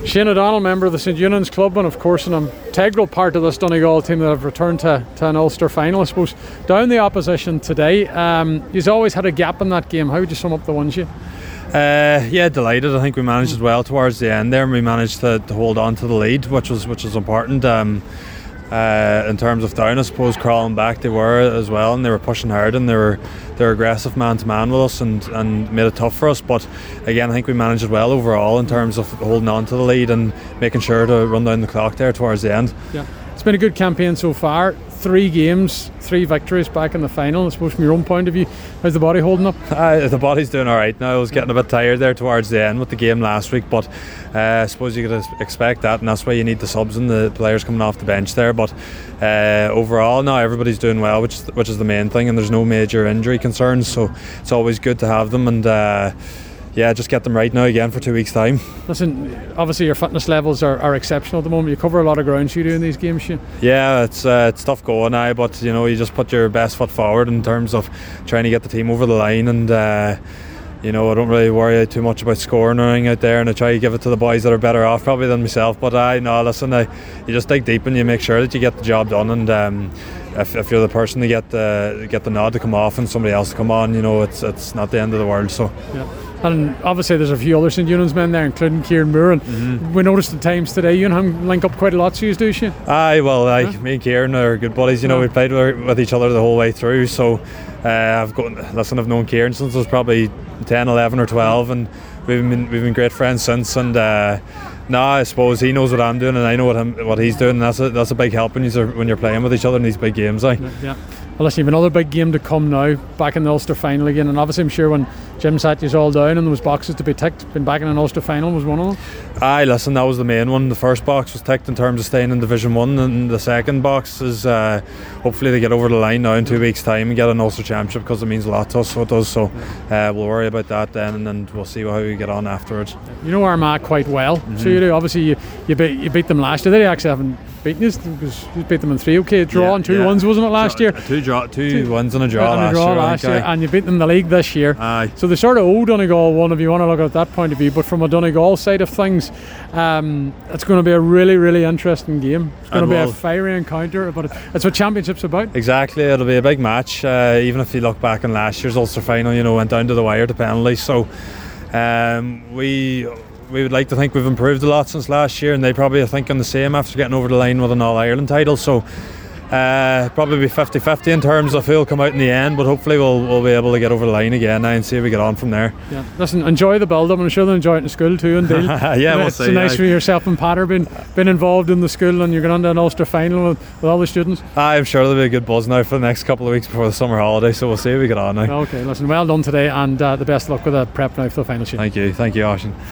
Shane O'Donnell, member of the St Eunan's Club, and of course an integral part of this Donegal team that have returned to an Ulster final. I suppose down the opposition today, you've always had a gap in that game. How would you sum up the ones you? Yeah, delighted. I think we managed it well towards the end there, and we managed to hold on to the lead, which was important. In terms of down, I suppose crawling back they were as well, and they were pushing hard, and they were aggressive man to man with us, and made it tough for us. But again, I think we managed it well overall in terms of holding on to the lead and making sure to run down the clock there towards the end. Yeah, it's been a good campaign so far. 3 games, 3 victories back in the final. I suppose from your own point of view, how's the body holding up? The body's doing alright now. I was getting a bit tired there towards the end with the game last week, but I suppose you could expect that, and that's why you need the subs and the players coming off the bench there. But overall now everybody's doing well, which is the main thing, and there's no major injury concerns, so it's always good to have them, and yeah, just get them right now again for 2 weeks' time. Listen, obviously your fitness levels are exceptional at the moment. You cover a lot of ground, you do in these games, Shane. Yeah, it's tough going now, but you know, you just put your best foot forward in terms of trying to get the team over the line, and you know, I don't really worry too much about scoring or anything out there, and I try to give it to the boys that are better off probably than myself. But you just dig deep and you make sure that you get the job done, and if you're the person to get the nod to come off and somebody else to come on, you know, it's not the end of the world. So yeah. And obviously there's a few other St Eunan's men there, including Kieran Moore, and we noticed at times today you and him link up quite a lot, so you do, Shane? Me and Kieran are good buddies, you know. We played with each other the whole way through, so I've known Kieran since I was probably 10, 11 or 12, and we've been great friends since, and I suppose he knows what I'm doing and I know what he's doing, and that's a big help when you're playing with each other in these big games. Yeah. Well, listen, you've another big game to come now, back in the Ulster final again, and obviously I'm sure when Jim sat you all down and there was boxes to be ticked, being back in an Ulster final was one of them. Listen, that was the main one. The first box was ticked in terms of staying in Division 1, and the second box is hopefully they get over the line now in 2 weeks' time and get an Ulster Championship, because it means a lot to us, so it does. So we'll worry about that then, and we'll see how we get on afterwards. You know Armagh quite well, so you do. Obviously you beat them last year. They actually haven't beaten you, because you beat them in 3 draw and 2 wins, wasn't it, last year? Two wins and a draw last year, and you beat them in the league this year. So they sort of owe Donegal one, if you want to look at that point of view. But from a Donegal side of things, it's going to be a really, really interesting game. It's going to be a fiery encounter, but it's what Championship's about. Exactly, it'll be a big match. Even if you look back in last year's Ulster final, you know, went down to the wire to penalties. So we would like to think we've improved a lot since last year, and they probably are thinking the same after getting over the line with an All-Ireland title. So probably be 50-50 in terms of who'll come out in the end, but hopefully we'll be able to get over the line again now and see if we get on from there. Yeah, listen, enjoy the build-up, and I'm sure they'll enjoy it in school too, and it's nice for yourself and Patter being involved in the school, and you're going on to an Ulster final with all the students. I'm sure there'll be a good buzz now for the next couple of weeks before the summer holiday, so we'll see if we get on now. Okay, listen, well done today, and the best of luck with the prep now for the final. Thank you, Oisín.